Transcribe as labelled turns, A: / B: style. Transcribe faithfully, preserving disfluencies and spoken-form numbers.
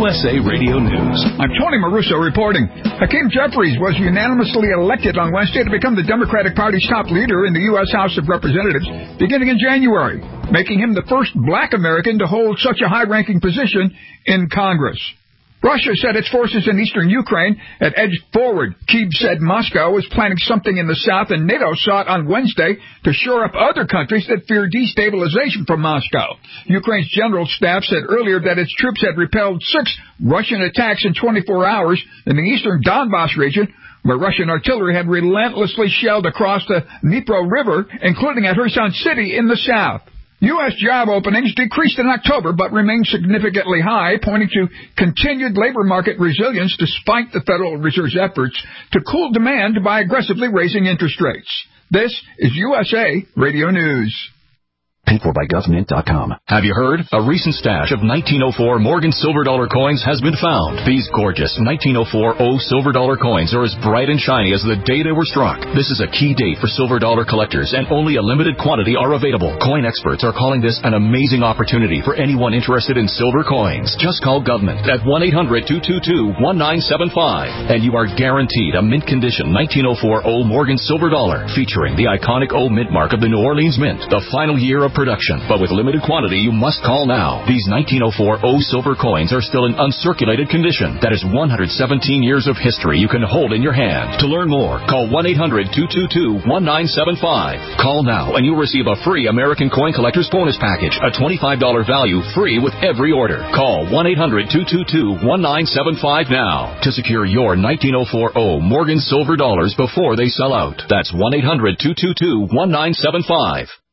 A: S A Radio News.
B: I'm Tony Maruso reporting. Hakeem Jeffries was unanimously elected on Wednesday to become the Democratic Party's top leader in the U S House of Representatives beginning in January, making him the first black American to hold such a high-ranking position in Congress. Russia said its forces in eastern Ukraine had edged forward. Kyiv said Moscow was planning something in the south, and NATO sought on Wednesday to shore up other countries that fear destabilization from Moscow. Ukraine's general staff said earlier that its troops had repelled six Russian attacks in twenty-four hours in the eastern Donbas region, where Russian artillery had relentlessly shelled across the Dnipro River, including at Kherson City in the south. U S job openings decreased in October but remained significantly high, pointing to continued labor market resilience despite the Federal Reserve's efforts to cool demand by aggressively raising interest rates. This is U S A Radio News.
C: Paid for by gov mint dot com.
A: Have you heard? A recent stash of nineteen oh four Morgan silver dollar coins has been found. These gorgeous nineteen oh four O silver dollar coins are as bright and shiny as the day they were struck. This is a key date for silver dollar collectors, and only a limited quantity are available. Coin experts are calling this an amazing opportunity for anyone interested in silver coins. Just call Government at one eight hundred two two two one nine seven five, and you are guaranteed a mint condition nineteen oh four O Morgan silver dollar featuring the iconic O mint mark of the New Orleans Mint. The final year of production, but with limited quantity, you must call now. These nineteen oh four O silver coins are still in uncirculated condition. That is one hundred seventeen years of history you can hold in your hand. To learn more, call one eight hundred two two two one nine seven five. Call now and you'll receive a free American Coin Collector's Bonus Package, a twenty-five dollars value, free with every order. Call one eight hundred two two two one nine seven five now to secure your nineteen oh four O Morgan silver dollars before they sell out. That's one eight hundred two two two one nine seven five.